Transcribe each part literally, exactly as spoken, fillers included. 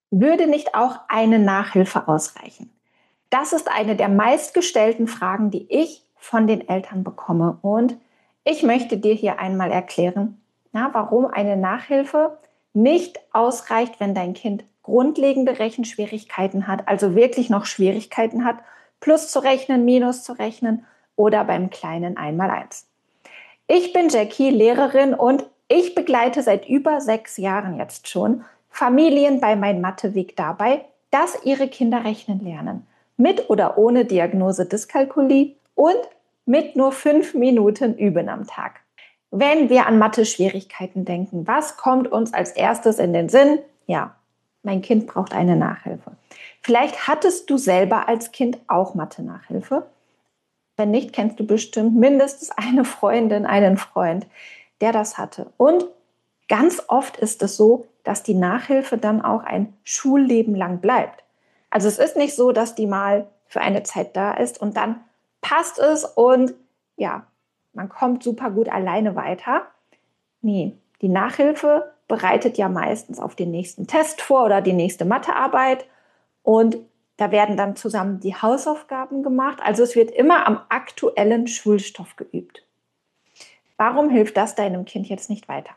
Würde nicht auch eine Nachhilfe ausreichen? Das ist eine der meistgestellten Fragen, die ich von den Eltern bekomme. Und ich möchte dir hier einmal erklären, na, warum eine Nachhilfe nicht ausreicht, wenn dein Kind grundlegende Rechenschwierigkeiten hat, also wirklich noch Schwierigkeiten hat, Plus zu rechnen, Minus zu rechnen oder beim kleinen Einmaleins. Ich bin Jackie, Lehrerin, und ich begleite seit über sechs Jahren jetzt schon Familien bei Mein Matheweg dabei, dass ihre Kinder rechnen lernen. Mit oder ohne Diagnose Dyskalkulie und mit nur fünf Minuten Üben am Tag. Wenn wir an Mathe-Schwierigkeiten denken, was kommt uns als erstes in den Sinn? Ja, mein Kind braucht eine Nachhilfe. Vielleicht hattest du selber als Kind auch Mathe-Nachhilfe. Wenn nicht, kennst du bestimmt mindestens eine Freundin, einen Freund, der das hatte. Und ganz oft ist es so, dass die Nachhilfe dann auch ein Schulleben lang bleibt. Also es ist nicht so, dass die mal für eine Zeit da ist und dann passt es und ja, man kommt super gut alleine weiter. Nee, die Nachhilfe bereitet ja meistens auf den nächsten Test vor oder die nächste Mathearbeit und da werden dann zusammen die Hausaufgaben gemacht. Also es wird immer am aktuellen Schulstoff geübt. Warum hilft das deinem Kind jetzt nicht weiter?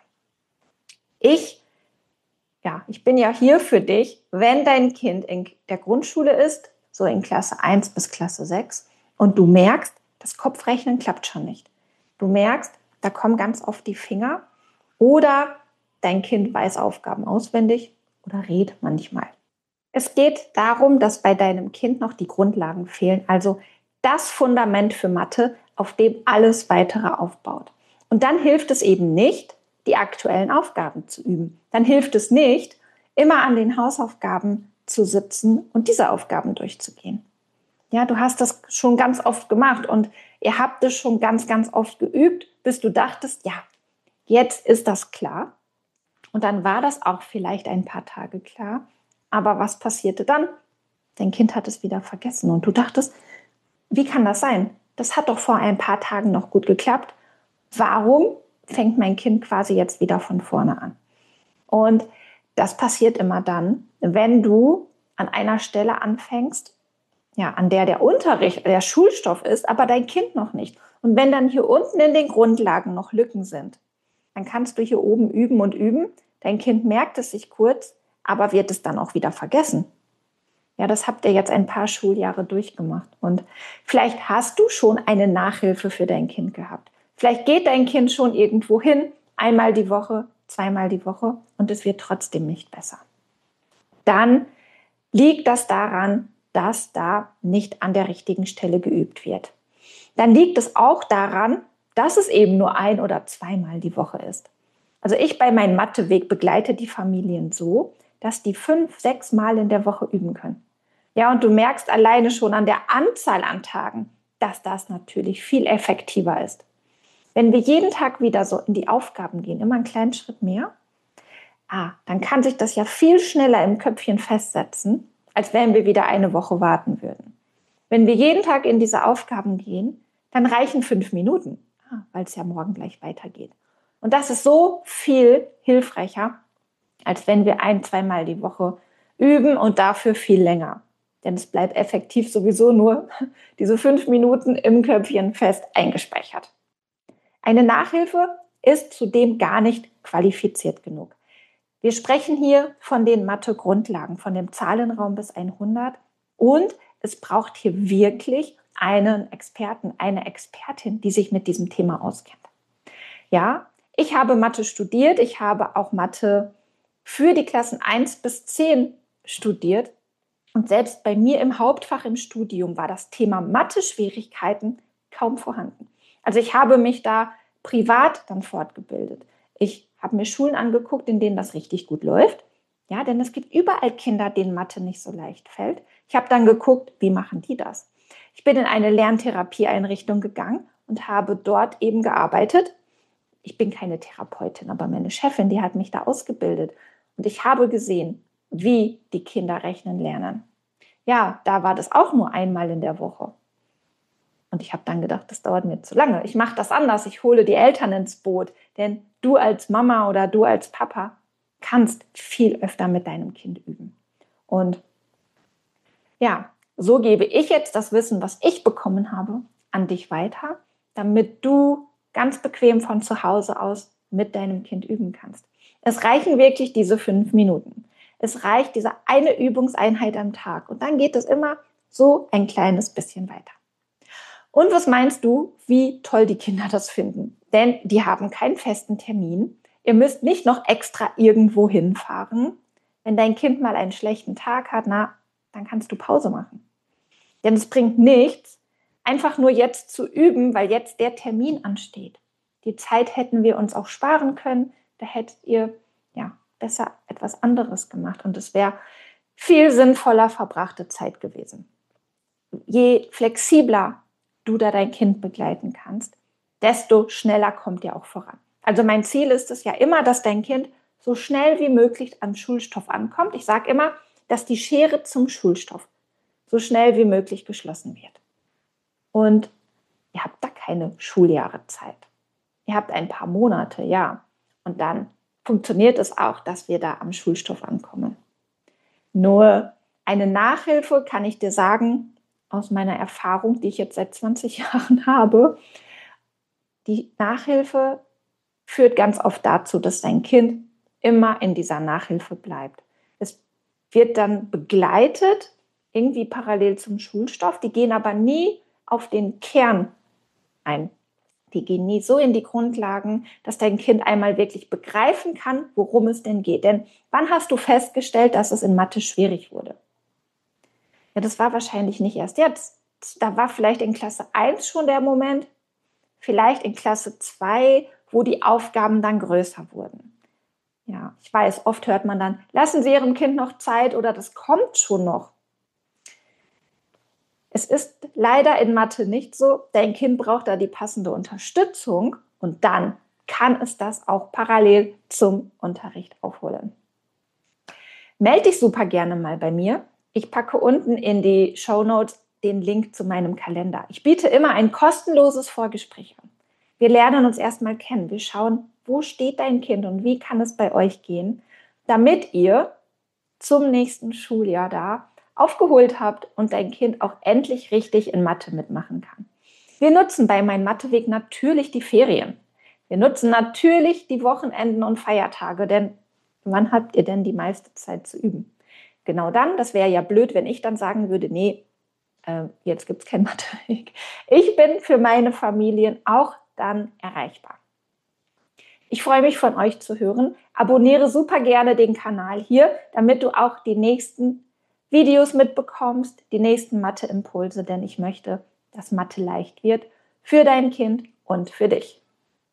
Ich, ja, ich bin ja hier für dich, wenn dein Kind in der Grundschule ist, so in Klasse eins bis Klasse sechs, und du merkst, das Kopfrechnen klappt schon nicht. Du merkst, da kommen ganz oft die Finger oder dein Kind weiß Aufgaben auswendig oder redet manchmal. Es geht darum, dass bei deinem Kind noch die Grundlagen fehlen, also das Fundament für Mathe, auf dem alles weitere aufbaut. Und dann hilft es eben nicht, die aktuellen Aufgaben zu üben. Dann hilft es nicht, immer an den Hausaufgaben zu sitzen und diese Aufgaben durchzugehen. Ja, du hast das schon ganz oft gemacht und ihr habt es schon ganz, ganz oft geübt, bis du dachtest, ja, jetzt ist das klar. Und dann war das auch vielleicht ein paar Tage klar. Aber was passierte dann? Dein Kind hat es wieder vergessen und du dachtest, wie kann das sein? Das hat doch vor ein paar Tagen noch gut geklappt. Warum fängt mein Kind quasi jetzt wieder von vorne an? Und das passiert immer dann, wenn du an einer Stelle anfängst, ja, an der der Unterricht, der Schulstoff ist, aber dein Kind noch nicht. Und wenn dann hier unten in den Grundlagen noch Lücken sind, dann kannst du hier oben üben und üben. Dein Kind merkt es sich kurz, aber wird es dann auch wieder vergessen. Ja, das habt ihr jetzt ein paar Schuljahre durchgemacht. Und vielleicht hast du schon eine Nachhilfe für dein Kind gehabt. Vielleicht geht dein Kind schon irgendwo hin, einmal die Woche, zweimal die Woche, und es wird trotzdem nicht besser. Dann liegt das daran, dass da nicht an der richtigen Stelle geübt wird. Dann liegt es auch daran, dass es eben nur ein- oder zweimal die Woche ist. Also ich bei meinem Matheweg begleite die Familien so, dass die fünf, sechs Mal in der Woche üben können. Ja, und du merkst alleine schon an der Anzahl an Tagen, dass das natürlich viel effektiver ist. Wenn wir jeden Tag wieder so in die Aufgaben gehen, immer einen kleinen Schritt mehr, ah, dann kann sich das ja viel schneller im Köpfchen festsetzen, als wenn wir wieder eine Woche warten würden. Wenn wir jeden Tag in diese Aufgaben gehen, dann reichen fünf Minuten, ah, weil es ja morgen gleich weitergeht. Und das ist so viel hilfreicher, als wenn wir ein-, zweimal die Woche üben und dafür viel länger. Denn es bleibt effektiv sowieso nur diese fünf Minuten im Köpfchen fest eingespeichert. Eine Nachhilfe ist zudem gar nicht qualifiziert genug. Wir sprechen hier von den Mathe-Grundlagen, von dem Zahlenraum bis hundert, und es braucht hier wirklich einen Experten, eine Expertin, die sich mit diesem Thema auskennt. Ja, ich habe Mathe studiert, ich habe auch Mathe für die Klassen eins bis zehn studiert und selbst bei mir im Hauptfach im Studium war das Thema Mathe-Schwierigkeiten kaum vorhanden. Also ich habe mich da privat dann fortgebildet. Ich habe mir Schulen angeguckt, in denen das richtig gut läuft. Ja, denn es gibt überall Kinder, denen Mathe nicht so leicht fällt. Ich habe dann geguckt, wie machen die das? Ich bin in eine Lerntherapieeinrichtung gegangen und habe dort eben gearbeitet. Ich bin keine Therapeutin, aber meine Chefin, die hat mich da ausgebildet. Und ich habe gesehen, wie die Kinder rechnen lernen. Ja, da war das auch nur einmal in der Woche. Und ich habe dann gedacht, das dauert mir zu lange. Ich mache das anders. Ich hole die Eltern ins Boot. Denn du als Mama oder du als Papa kannst viel öfter mit deinem Kind üben. Und ja, so gebe ich jetzt das Wissen, was ich bekommen habe, an dich weiter, damit du ganz bequem von zu Hause aus mit deinem Kind üben kannst. Es reichen wirklich diese fünf Minuten. Es reicht diese eine Übungseinheit am Tag und dann geht es immer so ein kleines bisschen weiter. Und was meinst du, wie toll die Kinder das finden? Denn die haben keinen festen Termin. Ihr müsst nicht noch extra irgendwo hinfahren. Wenn dein Kind mal einen schlechten Tag hat, na, dann kannst du Pause machen. Denn es bringt nichts, einfach nur jetzt zu üben, weil jetzt der Termin ansteht. Die Zeit hätten wir uns auch sparen können. Da hättet ihr ja besser etwas anderes gemacht. Und es wäre viel sinnvoller verbrachte Zeit gewesen. Je flexibler du da dein Kind begleiten kannst, desto schneller kommt ihr auch voran. Also mein Ziel ist es ja immer, dass dein Kind so schnell wie möglich an Schulstoff ankommt. Ich sage immer, dass die Schere zum Schulstoff so schnell wie möglich geschlossen wird. Und ihr habt da keine Schuljahre Zeit. Ihr habt ein paar Monate, ja. Und dann funktioniert es auch, dass wir da am Schulstoff ankommen. Nur eine Nachhilfe, kann ich dir sagen, aus meiner Erfahrung, die ich jetzt seit zwanzig Jahren habe, die Nachhilfe führt ganz oft dazu, dass dein Kind immer in dieser Nachhilfe bleibt. Es wird dann begleitet, irgendwie parallel zum Schulstoff. Die gehen aber nie auf den Kern ein. Die gehen nie so in die Grundlagen, dass dein Kind einmal wirklich begreifen kann, worum es denn geht. Denn wann hast du festgestellt, dass es in Mathe schwierig wurde? Ja, das war wahrscheinlich nicht erst jetzt. Da war vielleicht in Klasse eins schon der Moment, vielleicht in Klasse zwei, wo die Aufgaben dann größer wurden. Ja, ich weiß, oft hört man dann, lassen Sie Ihrem Kind noch Zeit oder das kommt schon noch. Es ist leider in Mathe nicht so. Dein Kind braucht da die passende Unterstützung und dann kann es das auch parallel zum Unterricht aufholen. Melde dich super gerne mal bei mir. Ich packe unten in die Shownotes den Link zu meinem Kalender. Ich biete immer ein kostenloses Vorgespräch an. Wir lernen uns erstmal kennen. Wir schauen, wo steht dein Kind und wie kann es bei euch gehen, damit ihr zum nächsten Schuljahr da aufgeholt habt und dein Kind auch endlich richtig in Mathe mitmachen kann. Wir nutzen bei Mein Matheweg natürlich die Ferien. Wir nutzen natürlich die Wochenenden und Feiertage, denn wann habt ihr denn die meiste Zeit zu üben? Genau dann, das wäre ja blöd, wenn ich dann sagen würde, nee, äh, jetzt gibt es keinen Matheweg. Ich bin für meine Familien auch dann erreichbar. Ich freue mich, von euch zu hören. Abonniere super gerne den Kanal hier, damit du auch die nächsten Videos mitbekommst, die nächsten Mathe-Impulse, denn ich möchte, dass Mathe leicht wird für dein Kind und für dich.